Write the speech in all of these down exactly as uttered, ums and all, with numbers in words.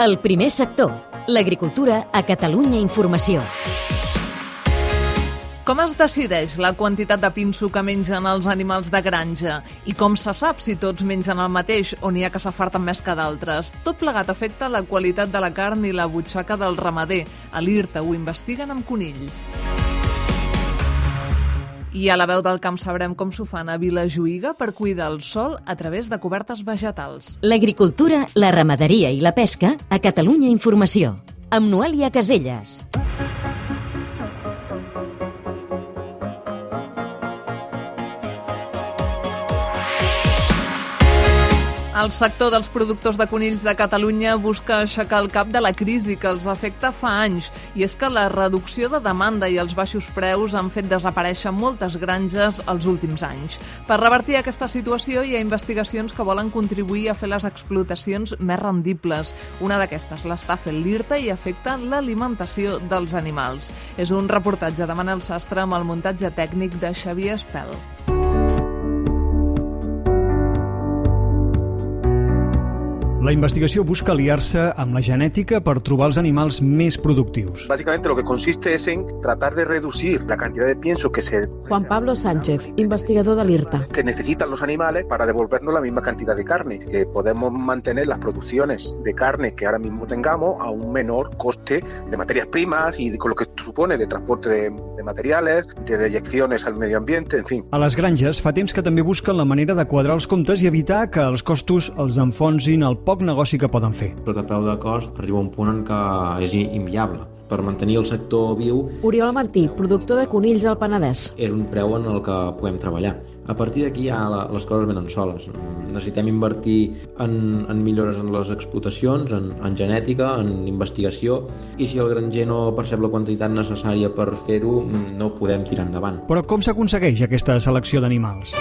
El primer sector, l'agricultura a Catalunya Informació. Com es decideix la quantitat de pinso que mengen els animals de granja? I com se sap si tots mengen el mateix o n'hi ha que s'afarten més que d'altres? Tot plegat afecta la qualitat de la carn i la butxaca del ramader. A l'I R T A ho investiguen amb conills. I a la veu del camp sabrem com s'ho fan a Vilajuïga per cuidar el sòl a través de cobertes vegetals. L'agricultura, la ramaderia i la pesca a Catalunya Informació. Amb Noelia Caselles. El sector dels productors de conills de Catalunya busca aixecar el cap de la crisi que els afecta fa anys, i és que la reducció de demanda i els baixos preus han fet desaparèixer moltes granges els últims anys. Per revertir aquesta situació hi ha investigacions que volen contribuir a fer les explotacions més rendibles. Una d'aquestes l'està fent l'I R T A i afecta l'alimentació dels animals. És un reportatge de Manel Sastre amb el muntatge tècnic de Xavier Espel. La investigació busca aliar-se amb la genètica per trobar els animals més productius. Básicamente lo que consiste es en tratar de reducir la cantidad de pienso que se... Juan Pablo Sánchez, investigador del I R T A. Que necesitan los animales para devolvernos la misma cantidad de carne. Que podemos mantener las producciones de carne que ahora mismo tengamos a un menor coste de materias primas y con lo que supone de transporte de, de materiales, de deyecciones al medio ambiente, en fin. A les granges fa temps que també busquen la manera de quadrar els comptes i evitar que els costos els enfonsin el poc negoci que poden fer. Perquè a preu de cost arriba un punt en què és inviable. Per mantenir el sector viu... Oriol Martí, productor de conills al Penedès. És un preu en el que podem treballar. A partir d'aquí ja les coses venen soles. Necessitem invertir en, en millores en les explotacions, en, en genètica, en investigació, i si el granger no percep la quantitat necessària per fer-ho, no podem tirar endavant. Però com s'aconsegueix aquesta selecció d'animals?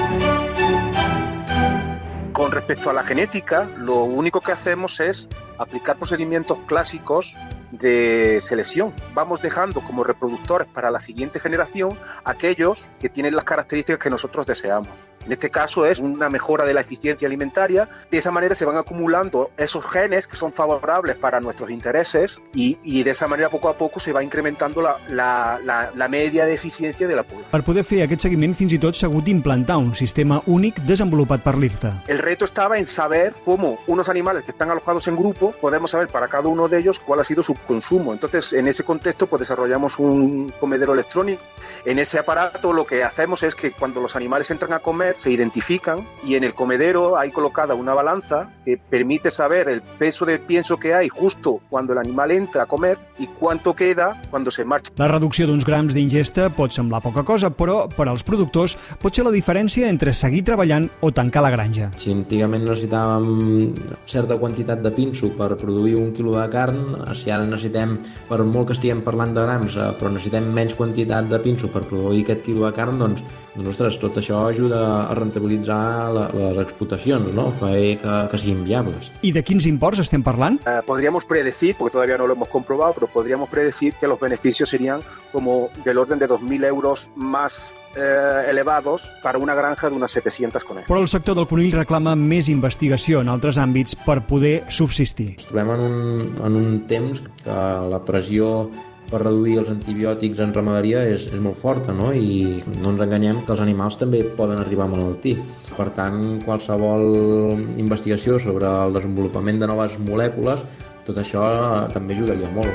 Con respecto a la genética, lo único que hacemos es aplicar procedimientos clásicos de selección. Vamos dejando como reproductores para la siguiente generación aquellos que tienen las características que nosotros deseamos. En este caso es una mejora de la eficiencia alimentaria. De esa manera se van acumulando esos genes que son favorables para nuestros intereses y, y de esa manera poco a poco se va incrementando la, la, la, la media de eficiencia de la población. Per poder fer aquest seguiment fins i tot s'ha hagut d'implantar un sistema únic desenvolupat per l'I R T A. El reto estaba en saber cómo unos animales que están alojados en grupo podemos saber para cada uno de ellos cuál ha sido su consumo. Entonces, en ese contexto, pues desarrollamos un comedero electrónico. En ese aparato lo que hacemos es que cuando los animales entran a comer, se identifican y en el comedero hay colocada una balanza que permite saber el peso de pienso que hay justo cuando el animal entra a comer y cuánto queda cuando se marcha. La reducció d'uns grams d'ingesta pot semblar poca cosa, però per als productors pot ser la diferència entre seguir treballant o tancar la granja. Si antigament necessitàvem certa quantitat de pinso per produir un quilo de carn, si ara necessitem, per molt que estiguem parlant de grams, però necessitem menys quantitat de pinso per produir aquest quilo de carn, doncs, doncs ostres, tot això ajuda a rentabilitzar la, les explotacions, ¿no? Fer que, que siguin viables. I de quins imports estem parlant? Eh, podríamos predecir, porque todavía no lo hemos comprobado, pero podríamos predecir que los beneficios serían como del orden de dos mil euros más eh, elevados para una granja de unas setecientas conejos. Però el sector del conill reclama més investigació en altres àmbits per poder subsistir. Ens trobem en un, en un temps que la pressió per reduir els antibiòtics en ramaderia és, és molt forta, no? I no ens enganyem que els animals també poden arribar a malaltir. Per tant, qualsevol investigació sobre el desenvolupament de noves molècules, tot això també ajudaria molt.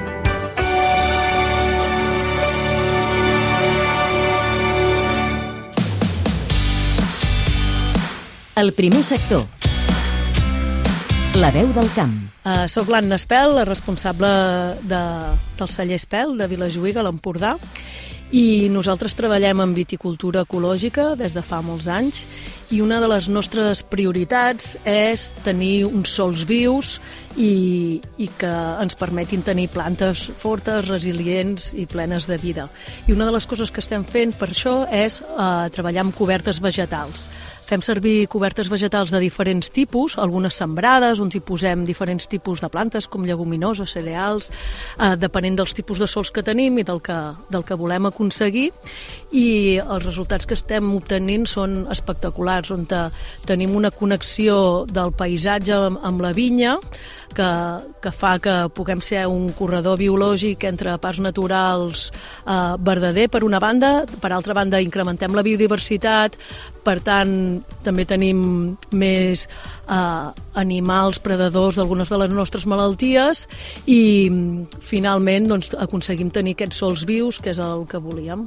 El primer sector. La veu del camp. Uh, soc l'Anna Espel, la responsable de, del celler Espel de Vilajuïga, a l'Empordà, i nosaltres treballem en viticultura ecològica des de fa molts anys i una de les nostres prioritats és tenir uns sols vius i, i que ens permetin tenir plantes fortes, resilients i plenes de vida. I una de les coses que estem fent per això és uh, treballar amb cobertes vegetals. Fem servir cobertes vegetals de diferents tipus, algunes sembrades, on hi posem diferents tipus de plantes, com lleguminoses, cereals, eh, depenent dels tipus de sols que tenim i del que, del que volem aconseguir, i els resultats que estem obtenint són espectaculars, on te, tenim una connexió del paisatge amb, amb la vinya, que, que fa que puguem ser un corredor biològic entre parcs naturals eh, verdader, per una banda, per altra banda incrementem la biodiversitat, per tant també tenim més eh, animals predadors d'algunes de les nostres malalties i finalment doncs, aconseguim tenir aquests sols vius, que és el que volíem.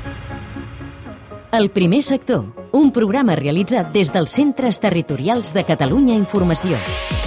El primer sector, un programa realitzat des dels Centres Territorials de Catalunya Informació.